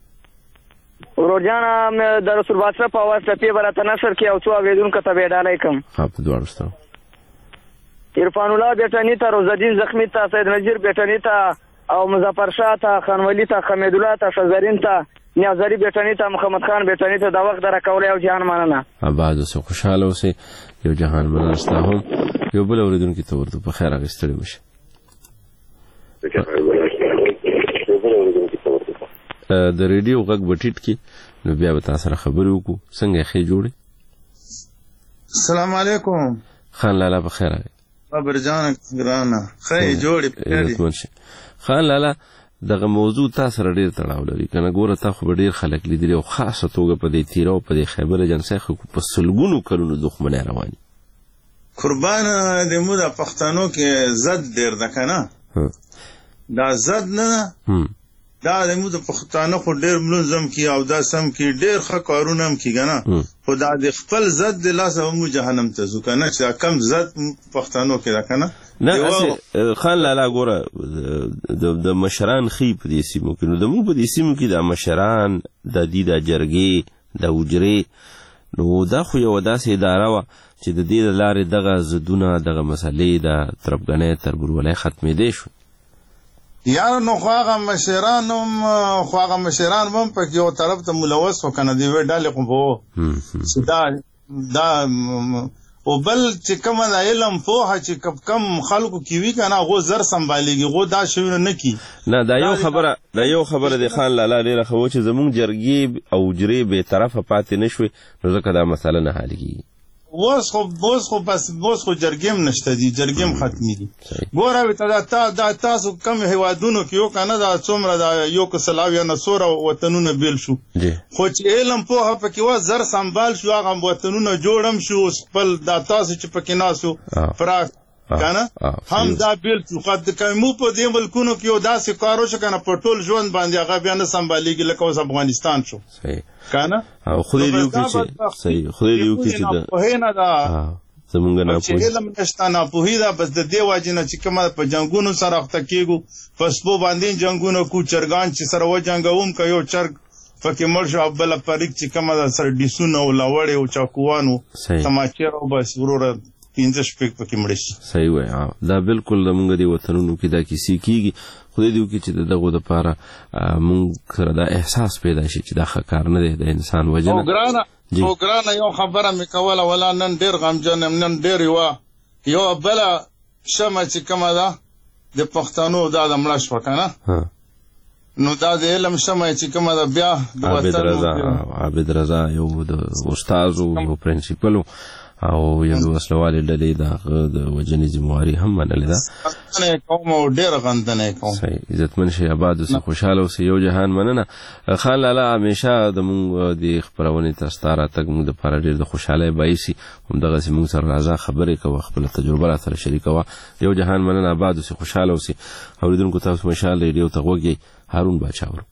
ورجانه د رسول بادشاہ په واسطه په برته نشر کې او څو اوریدونکو ته وډالای کوم. ها په دوړ ستو. عرفان الله بیٹنی ته روزالدین زخمی ته سید نجیر بیٹنی ته او مظفر شاه ته خانولی ته حمید الله ته شزرین ته نیازری بیٹنی ته محمد خان بیٹنی ته د وخت درکول او جهان مننه. آباد اوسه خوشاله اوسه یو جهان مننه ستاسو یو بل اوریدونکو ته ورته په خیر اغستړي مشه. د ریډیو غږ بټیټ کی نو بیا به تاسو سره خبرې وکړو. څنګه خې جوړې؟ السلام علیکم. خان لالا په خیر راغی. خبر جان ګرانه خې جوړې. خان لالا دغه موضوع تاسو سره ډیر تړاو لري کنه. ګوره تاسو ډیر خلک لیدلي او خاصه توګه په دې تیرو په دې خیبر اجنسي خو په سلګونو کلونو دښمنه رواني. قربان د مو د پښتنو کې زد ډیر ده کنه. دا زد نه دا د مو د پښتانه خو ډیر منظم کی او دا سم کی ډیر ښه کارونه هم کی کنه. خو دا د خپل زد د لاسه مو جهنم ته ځو کنه چې کم زد پښتانو کې را کنه. نه خان لالا ګوره د مشران خې په دې سیمو کې نو د مو په دې سیمو کې د مشران د دې د جرګې د وجرې نو دا خو یو داسې اداره وه چې د دې لارې دغه زدونه دغه مسلې د تربګنۍ تربورولۍ ختمې دی شو. یار نو خو هغه مشران هم خو هغه مشران هم په یو طرف ته ملوث وکنه دی وی ډالې خو په دا دا او بل چې کوم د علم پوهه چې کم خلکو کې وی کنه غو زر سنبالېږي غو دا شوی نه کی. نه دا یو خبره دا یو خبره د خان لالا ډیره خو چې زمونږ جرګې او جرې به طرفه پاتې نشوي نو ځکه دا مسله نه حل کیږي. وس خو بوس خو بس بوس خو جرګیم نشته دي جرګیم ختمي دي. ګوره ته دا دا تاسو کم هوادونو کې یو کنه دا څومره دا یو کسلاوی نه سور وطنونه بیل شو خو چې علم په پکې و زر سنبال شو هغه وطنونه جوړم شو خپل دا تاسو چې پکې ناسو فراق کنه هم دا بیل شو خو د کومو په دې ملکونو کې یو داسې کارو شو کنه په ټول ژوند باندې هغه بیا نه سنبالېږي لکه اوس افغانستان شو. صحیح کنه او خو دې یو کې صحیح خو دې یو کې چې په نه دا زمونږ نه په علم نشته نه په دا بس د دې واجنه چې کومه په جنگونو سره وخت کېګو پسپو باندې جنگونو کو چرګان چې سره و جنگوم که یو چرګ فکه مرشو بل پریک چې کومه سره ډیسونه او لاوړې او چاکوانو تماچر او بس وروره پینځه شپږ پکې مړ شي. صحیح وای دا بالکل د مونږ دی وطنونو کې دا کیسې کیږي. خدای دې وکړي چې دغه د پاره مونږ سره دا احساس پیدا شي چې دا ښه کار نه دی د انسان وجنه. او ګرانه او ګرانه یو خبره مې کوله ولا نن ډېر غمجن یم نن ډېر یوه یو بله شمه چې کومه ده د پښتنو دا د مړه شوه که نه نو دا د علم شمه چې کومه ده بیا د عابد رضا عابد رضا یو د استاذ یو پرنسپل او یو وسلوالې ډلې د وجنې ذمواري هم منلې ده. غندنه کوم او ډېر غندنه کوم. صحیح عزتمن شي آباد اوسه خوشحاله اوسه یو جهان مننه. خان لالا همیشه د مونږ د خبرونې تاسو ته راتګ مونږ دپاره ډېر د خوشحالۍ باعث همدغسې مونږ سره راځه خبرې کوه خپله تجربه را سره شریکوه. یو جهان مننه آباد اوسه خوشحاله اوسه. اورېدونکو تاسو مشال ریډیو ته غوږ یئ. هارون باچا ورو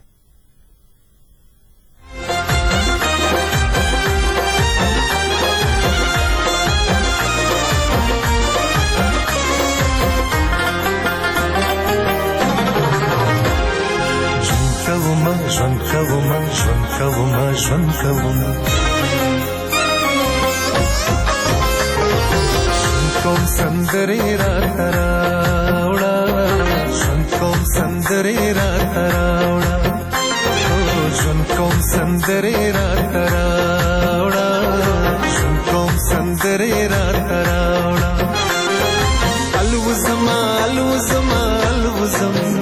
ژوند کوم ژوند کوم ژوند کوم کوم سندرې راته راوړه ژوند کوم سندرې راته راوړه ژوند کوم سندرې راته راوړه ژوند کوم سندرې راته راوړه الوزما الوزما الوزم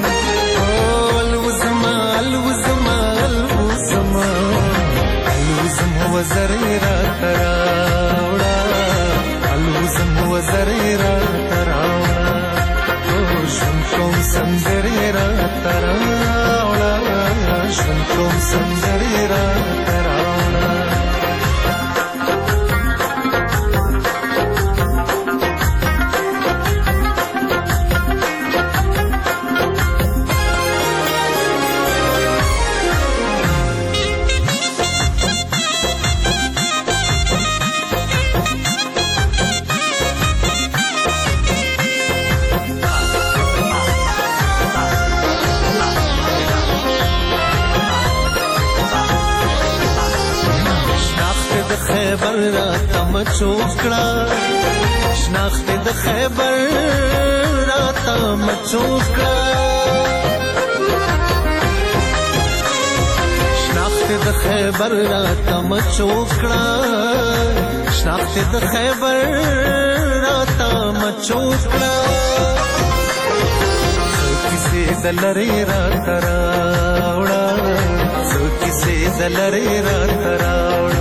وزرې راته راوړه الوزم وزرې راته راوړه ژوند کوم سندرې راته راوړه ژوند کوم سندرې راته راوړه راته مچوکړه شناخت د خیبر راته مچوکړه شناخت د خیبر راته مچوکړه شناخت د خیبر راته مچوکړه کیسې د لرې راته راوړه کیسې د لرې راته راوړه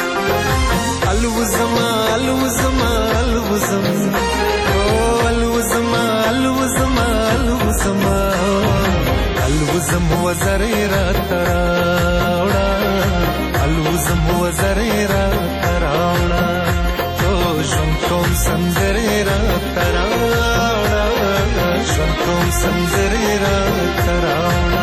الوزما الوزما الوزم او الوزما الوزما الوزما الوزم وزرې راته راوړه الوزم وزرې راته راوړه او ژوند کوم سندرې راته راوړه ژوند کوم سندرې راته راوړه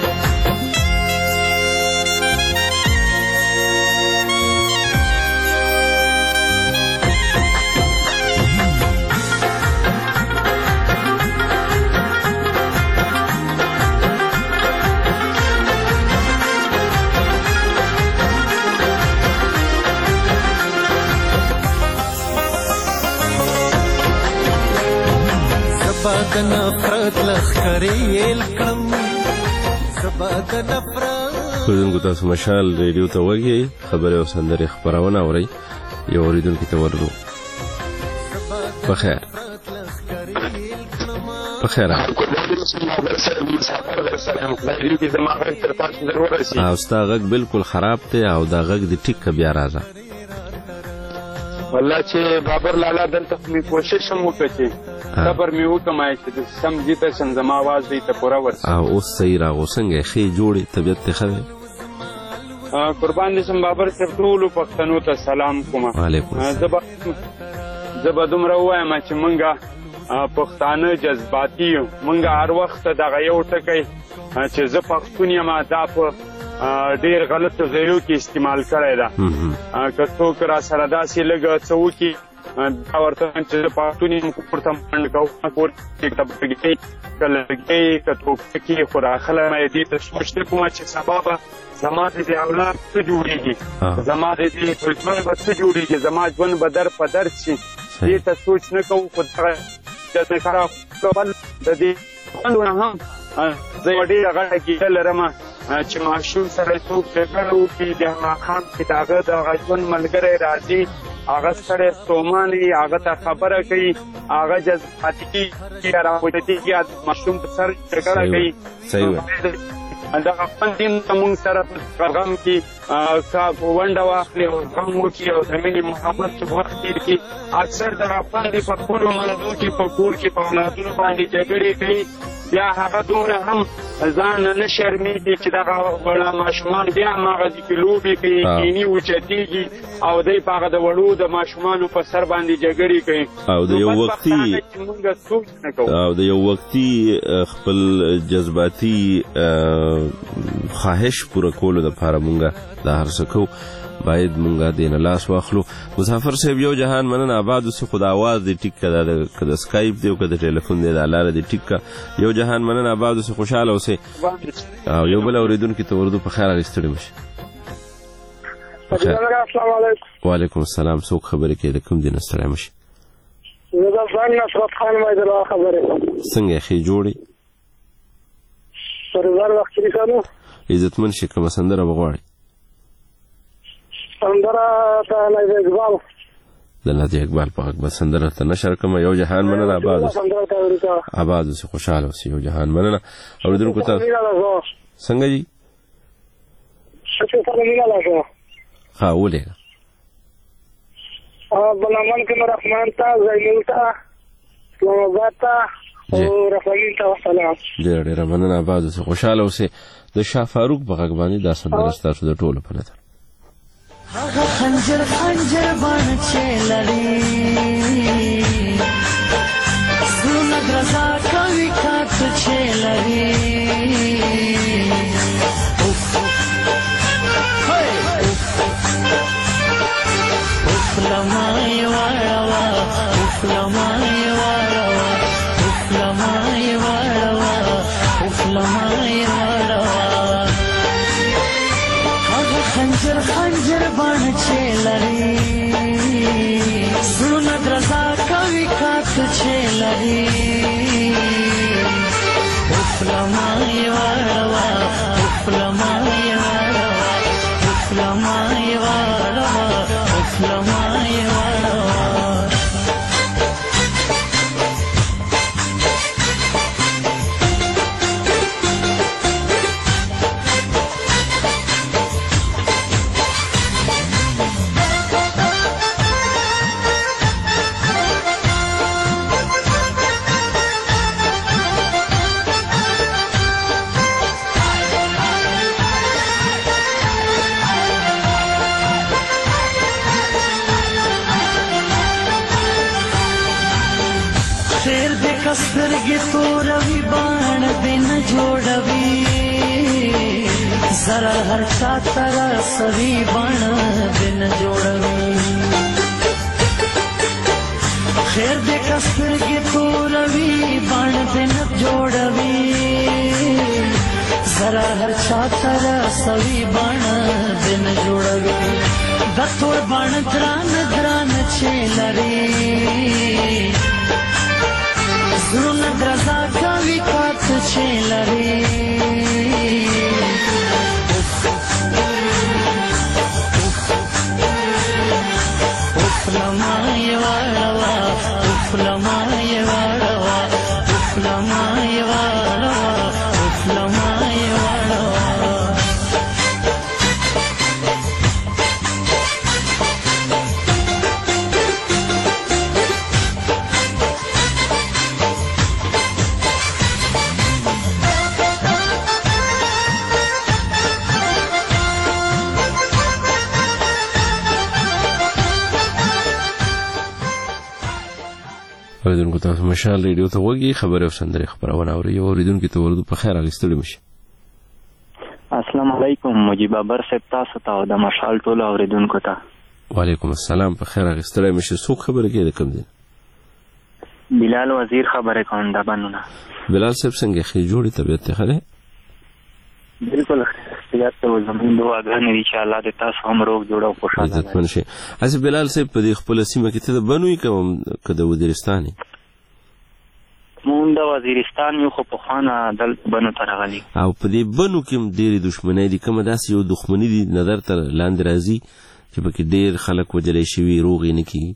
زباد نفرت لخکریل کړم زباد نفرت خوږونکو تاسو مشال ریډیو ته وګورئ خبرې او سندرې خپرونه اورئ یو اوریدونکي ته ورغلو په خیر په خیر او ستا غږ بالکل خراب دی او دا غږ د ټیک بیا راځه والله چې بابر لالا دلته مې کوشش هم وکړ چې صبر مې وکړم چې سمجي ته شم زما اواز دې ته پوره ورسي او اوس صحیح راغو څنګه ښې جوړې طبیعت ته ښه دی قربان دې شم بابر صاحب ټولو پښتنو ته سلام کوم وعلیکم زه به دومره ووایم چې مونږه پښتانه جذباتي یو مونږه هر وخت دغه یو ټکی چې زه پښتون یم دا په ډېر غلطو ځایو کې استعمال کړی ده که څوک را سره داسې لږ څه وکړي دا ورته چې زه پښتون یم کور ته منډه کوم کور کې که برګۍ که لرګۍ که ټوپکې خو راخلی مې دې ته سوچ نه کومه چې سبا به زما د دې اولاد څه جوړېږي زما د دې ژوند به څه جوړېږي زما ژوند به در په درد شي دې ته سوچ نه کوو خو دغه خراب کول د دې خوندونه هم زه یوه ډېره غټه کیسه لرم چې ماشوم سره څوک جګړه وکړي د ماښام چې د هغه دغه ژوند ملګری راځي هغه سړی ستومان وي هغه ته خبره کوي هغه جذباتي کېږي راوتتي کېږي ماشوم په سر جګړه کوي دغه خوند دین زموږ سره په غم کې ونډه واخلي او غم وکړي او د مینې محبت وخت تېر کړي اکثر دغه خوند په خپلو منځو کې په کور کې په اولادونو باندې جګړې کوي بیا هغه دومره هم ځان نه شرمېږي چې دغه وړه ماشومان بیا هماغسې کې لوبې کوي کیني اوچتېږي او دی په هغه د وړو د ماشومانو په سر باندې جګړې کوي او د یو وختي مونږ سوچ نه کوو او د یو وختي خپل جذباتي خواهش پوره کولو دپاره مونږ دا هر څه کوو باید مونږه دې نه لاس واخلو مسافر صاحب یو جهان مننه آباد اوسې خو د اواز دې ټیک که که د سکایپ دی او که د ټلیفون دی دا لاره دې ټیک که یو جهان مننه آباد اوسې خوشحاله اوسې او یو بل اورېدونکي ته اردو په خیر هغې ستړي مه شي السلام علیکم وعلیکم السلام څوک خبرې کوي د کوم دي نه ستړی مه شي زه د ځان نصرت خان مایدلا خبرې څنګه یې ښې جوړې سرزار وخت لیکانو عزتمن شي کومه سندره به غواړئ سندره د نادي اقبال د نادي اقبال په غږ به سندره ته نشر کومه یو جهان مننه آباد اوسې آباد اوسې خوشحاله اوسې یو جهان مننه اورېدونکو ته څنګه جي ها ولېږه بلامن کې رحمان ته زینل ته اسلام آباد ته او رفاقین ته وسلام ډېره ډېره مننه آباد اوسې خوشحاله اوسې د شاه فاروق په غږ باندې دا سندره ستاسو د ټولو په نظر هغه خنجر خنجر باندې چې لړي زړونه درزا کوي کاته چې لړي اوف اوف لمای واړه اوف لمای واړه اوف لمای واړه اوف لمای واړه خنجر خنجر باندې چې لري خط چې لري افلما یواروا افلما یواروا افلما یواروا افلما یواروا سترګې توروي باڼ دې نه جوړوي زره هر چا ته رسوي باڼ دې نه جوړوي خیر دې که سترګې توروي باڼ دې نه جوړوي زره هر چا ته رسوي باڼ دې نه جوړوي د تور باڼ دران دران چې لري زړونه درزا کوي کات چې لري افلما یواروا افلما یواروا افلما یواروا افلما یواروا اوریدونکو تاسو مشال ریډیو ته وګورئ خبره او سندره خبرونه اوري او اوریدونکو ته ورته په خیر اغستړي مشي. السلام علیکم مجيب ابر صاحب تاسو ته او د مشال ټول اوریدونکو ته وعلیکم السلام په خیر اغستړي مشي. څوک خبره کوي کوم دي؟ بلال وزیر خبره کوم د بنونه. بلال صاحب څنګه خې جوړي طبيعت ته خله؟ بالکل اختیار ته زمين دعاګانې ان شاء الله د تاسو هم روغ جوړ او خوشاله عزت منشي. از بلال صاحب په دې خپل سیمه کې ته بنوي کوم کده وزیرستاني مونږ د وزیرستان یو خو په خوانه دل بنو ترغلي او په دې بنو کې ډېری دښمنۍ دي کوم داسې یو دښمنۍ دي نظر تر لاندې راځي چې پکې ډېر خلک وجلې شوي روغې نه کیږي.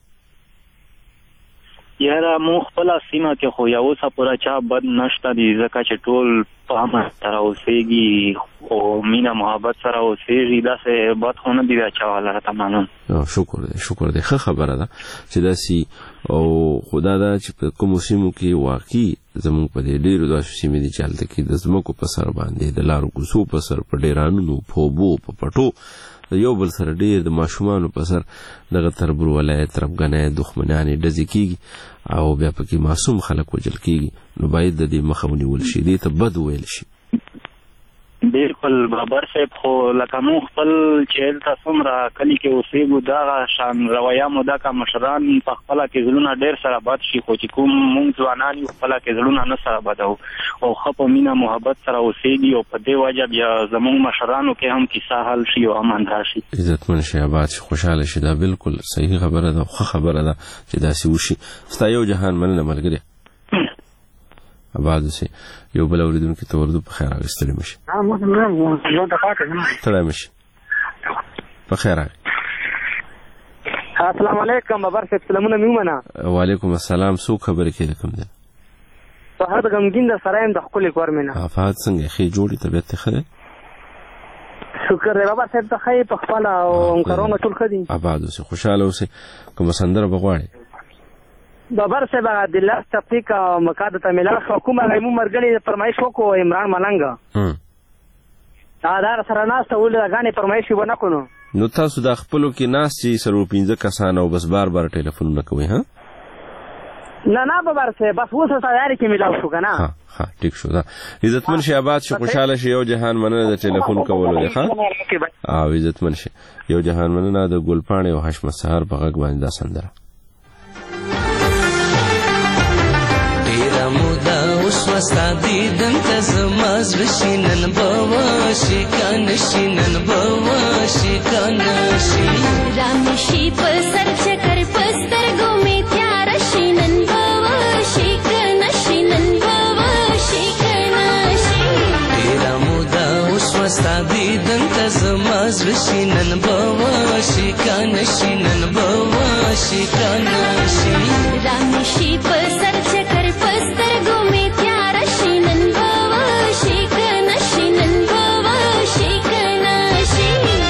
یاره مو خپل سیمه کې خو یو څه پورا چا بد نشته دي ځکه چې ټول په امن سره اوسېږي او مینا محبت سره اوسېږي داسې بد خو نه دي دا چا والا راته معلوم. شکر دی شکر دی ښه خبره ده چې داسې او خدا دا چې په کومو سیمو کې واقعي زموږ په دې ډېرو داسې سیمې دي چې هلته کې د ځمکو په سر باندې د لارو کوڅو په سر په ډیرانونو په اوبو په پټو یو بل سره ډېر د ماشومانو په سر دغه تربورولۍ تربګنۍ دښمنانې ډزې کېږي او بیا پکې معصوم خلک وژل کېږي نو باید د دې مخه ونیول شي دې ته بد ویل شي. بالکل بابر صاحب خو لکه مو خپل چې هلته څومره کلي کې اوسېږو دغه شان رویه مو دا که مشران په خپله کې زړونه ډېر سره بد شي خو چې کوم مونږ ځوانان یو خپله کې زړونه نه سره بدو او ښه په مینه محبت سره اوسېږي او په دې وجه بیا زموږ مشرانو کې هم کیسه حل شي او امن راشي. عزتمن شي آباد شي خوشحاله شي دا بالکل صحیح خبره ده ښه خبره ده چې داسې وشي. ستا یو جهان مننه ملګری آباد شي. یو بل اوریدونکو ته ورته په خیر راغستلی مشي. تړای مشي په خیر راغی. السلام علیکم بابر صاحب سلامونه میومنه. وعلیکم السلام څوک خبرې کوي کوم دی؟ فهد غمګین د سرایم د خپل کور مینه. فهد څنګه خې جوړی طبيعت ته خره؟ شکر دی بابا صاحب ته خې په خپل او کارونه ټول خدي. آباد اوسه خوشاله اوسه کوم سندره بغواړي. بابر صاحب د الله تفیق مقاده ته ملال حکومت غیمو مرګلي فرمایش وکړو عمران ملنګ. هم. دا دار سره ناس ته ول غانې فرمایش ونه کړو. نو تاسو د خپلو کې ناس چې سرو پینځه کسان او بس بار بار ټلیفون نه کوي ها؟ نه نه بابر صاحب بس اوس تیاری کې ملاو شو کنه. ها ها ټیک شو دا عزتمن شي آباد شي خوشاله شي یو جهان مننه د ټلیفون کولو دی ها. او عزتمن شي یو جهان مننه د ګلپاڼې او حشمت سهار په غږ باندې دا سندره. مودا اوس وستا دیدن ته زما زړه شي نن به وشي کنه شي نن به وشي کنه شي رانشي په سر چکر په سترګو مې تیاره شي نن به وشي نن بواشي کانشي نن بواشي کانشي رامشي په سر چکر پستر ګمې تیار شي نن بواشي کنشي نن بواشي کنشي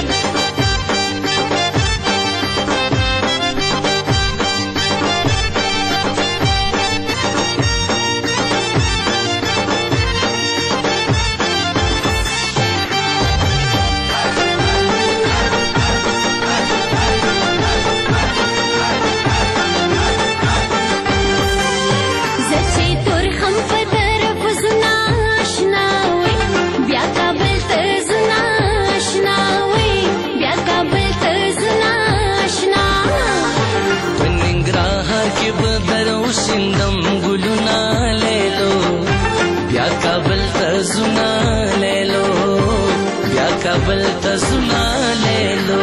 شندم ګلونه لیلو بیا کابل ته زونه لیلو بیا کابل ته زونه لیلو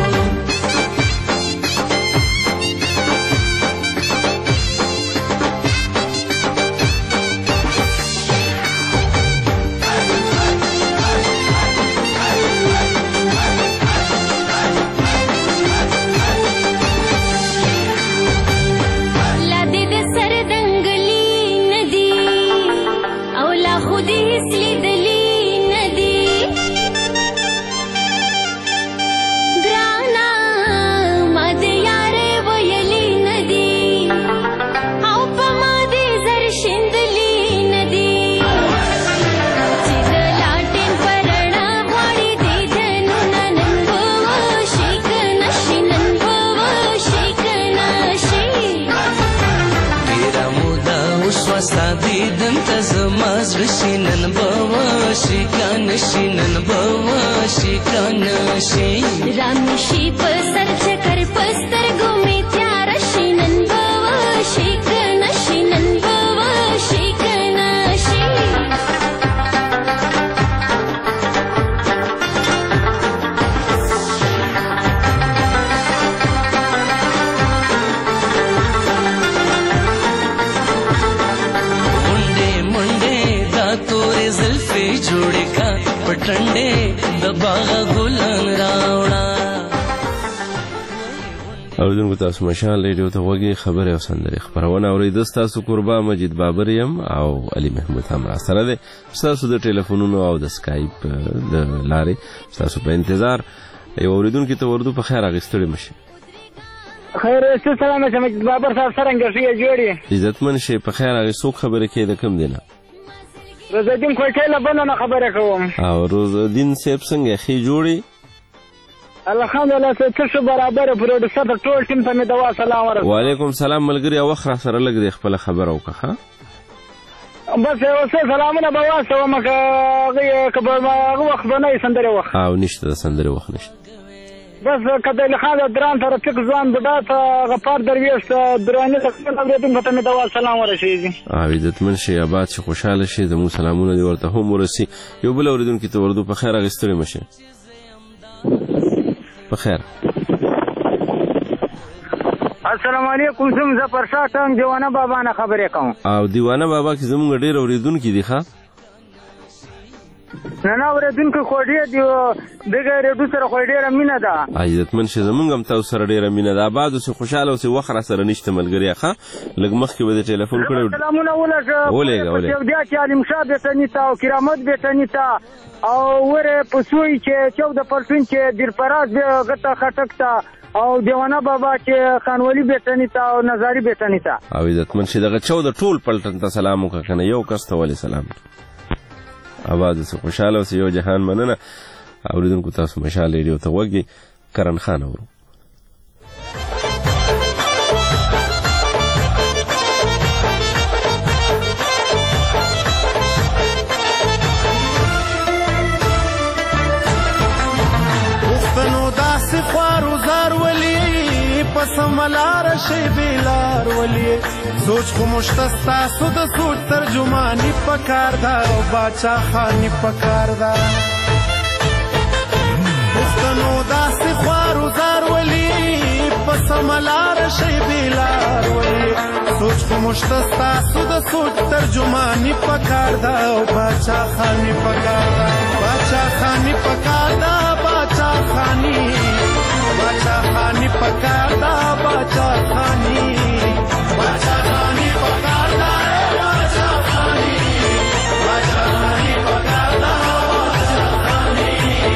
نن بواشي کانشي نن بواشي کانشي رامشي په سر چکر پستر ګمې تیار شي نن بواشي کنشي نن بواشي کنشي جوړې کا پټنډې د باغ ګلان راوړه اوریدونکو تاسو مشال ریډیو ته وګورئ خبره او سندري خبرونه اورید تاسو قربا مجید بابر يم او علي محمود هم را سره دي تاسو د ټلیفونونو او د سکایپ د لارې تاسو په انتظار یو اوریدونکو ته وردو په خیر اغستړي مشي خیر سلام مجید بابر صاحب څنګه شي جوړي عزتمن شي په خیر اغسو خبره کې د کم دینه روزالدین کوټه له بل نه خبره کوم او روزالدین صاحب څنګه خې جوړي الحمدلله څه شو برابر پروډوسر ټول ټیم ته مې دوا سلام ورکړ وعلیکم سلام ملګری او خره سره لګ د خپل خبر او که بس یو څه سلامونه به واسه مکه کبه هغه وخت نه سندره وخت او نشته سندره وخت نشته بس کله له خاله دران سره ټیک ځوان د داته غفار درویش درانه خپل اوریدونکو ته مې دوا سلام ورشيږي او عزتمن شي آباد شي خوشاله شي زمو سلامونه دی ورته هم ورسي یو بل اوریدونکو ته وردو په خیر غستړي مشه په خیر السلام علیکم زم زفر شاه ټنګ دیوانه بابا نه خبرې کوم او دیوانه بابا کې زموږ ډېر اوریدونکو دي ښا نه نه اوریدونکو خو ډېر دی دغه ریډیو سره خو ډېره مینه ده عزتمن شه زمونږ هم تاسو سره ډېره مینه ده آباد اوسئ خوشحاله اوسئ وخت را سره نشته ملګري ښه لږ مخکې به د ټلیفون کړی سلامونه ولږه ولېږه ولېږه سعودیا کې عالم شاه بیتني ته او کرامت بیتني ته او وره په سوی چې چوده پرسون چې دیرفراز غته خټک ته او دیوانه بابا چې خانولی بیتني ته او نظاری بیتني ته او عزتمن شه دغه چوده ټول پلټن ته سلام وکړه کنه یو کس ته ولې سلام آباد اوسئ خوشحاله اوسئ یو جهان مننه اوریدونکو تاسو مشال ریډیو ته وګورئ کرن خان اورو پښتنو داسې خوارو زار ولي پس ملار شي بلار ولي سوچ خو مشتستا سو د سوچ ترجمانی پکار دا او باچا خانی پکار دا پښتنو داسې خوارو زار ولي پس ملار شي بلار ولي سوچ خو مشتستا سو د سوچ ترجمانی پکار دا او باچا خانی پکار دا باچا خانی پکار دا باچا خانی باچا خانی پکاردا باچا خانی باچا خانی پکاردا باچا خانی باچا خانی پکاردا باچا خانی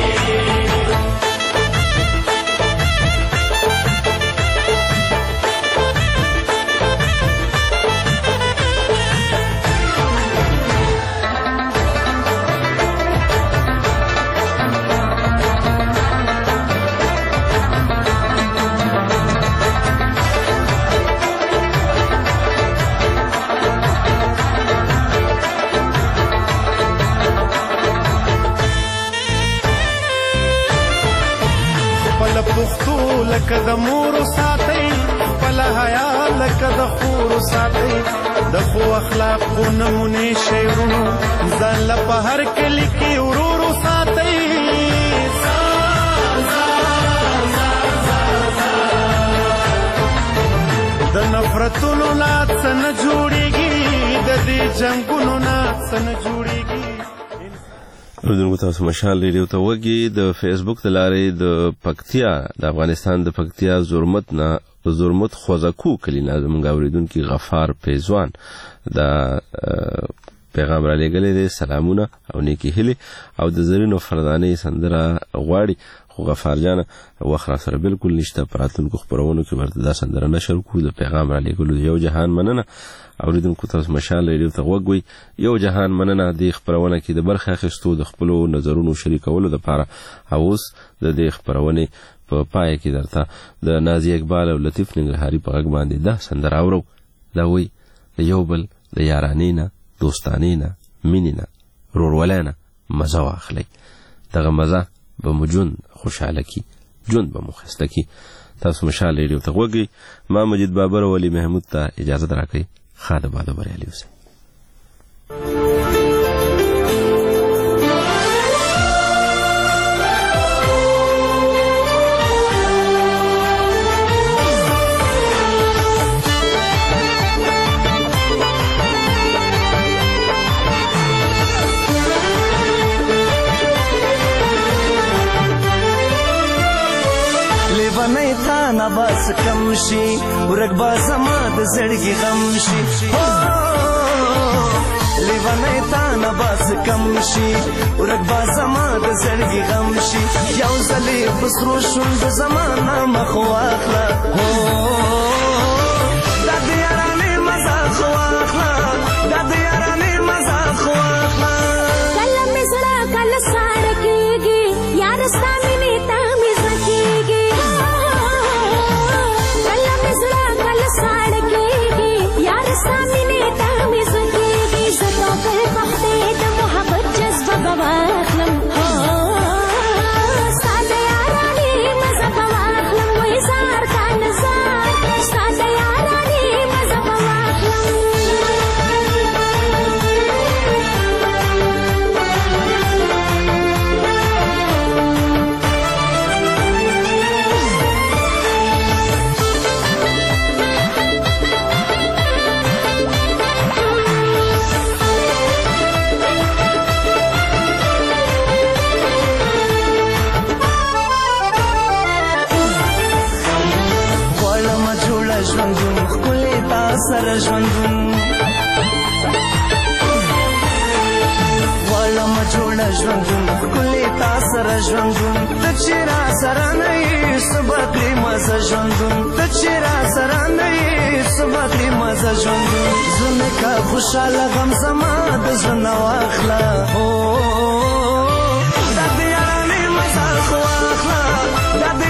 پښتو لکه د مور ساتي خپل حیا لکه د خور ساتي د خو اخلاق او نمونه شعرونو ځان له په هر کلی کې ورورو ساتي د نفرتونو لا څه نه جوړیږي د دې جنگونو نه څه نه جوړیږي. اردن تاسو مشال ریډیو ته وګي د فیسبوک د لارې د پکتیا د افغانستان د پکتیا زرمت نه زرمت خوځکو کلینا زموږ اوریدونکو غفار پیزوان د پیغام را لګلې دي سلامونه او نیکی هلي او د زرینو فردانې سندره غواړي خو غفار جان وخره سره بالکل نشته پراتونکو خبرونو کې ورته دا سندره نشر کو د پیغام را لګلو یو جهان مننه اوریدونکو تاسو مشال ریډیو ته وګوي یو جهان مننه د خبرونه کې د برخه اخیستو د خپل نظرونو شریکولو لپاره اوس د دې خبرونه په پای کې درته د نازي اقبال او لطیف ننګرهاري په غږ باندې دا سندره اورو دا وی یو بل د یارانینا دوستانینا مینینا رورولانه مزه واخلي دغه مزه به مجون خوشاله کی جون به مخسته کی تاسو مشال ریډیو ته وګي ما مجید بابر او علي محمود ته اجازه راکړئ خاطر بعد بریالي اوسئ. لیوانی تا نباس کم شي ورک با زما د زړګي غم شي لیوانی تا نباس کم شي ورک با زما د زړګي غم شي یو ځلې بسرو شوند زمانه مخ واخله دا د یارانې مزه خو واخله دا د یارانې مزه خو واخله کله مې زړه کله ساړه کېږي یار ستا مینې ته مې زړه کېږي کله مې زړه کله ساړه کېږي یار ستا مینې ته مې زړه کېږي زه ټوکر پخې د محبت جذبه به واخلم ستا د یارانې مزه به واخلم وایي زار کا نزار ستا د یارانې مزه به واخلم ژوندون ښکلې تا سره ژوندون غواړم جوړه ژوندون ښکلې تا سره ژوندون ته چې را سره نه یې څه به ترې مزه ژوندون ته چې را سره نه یې څه به ترې مزه ژوندون زړه که خوشحاله غم زما د زړه نه واخله دا د یارانې مزه خو واخله دا د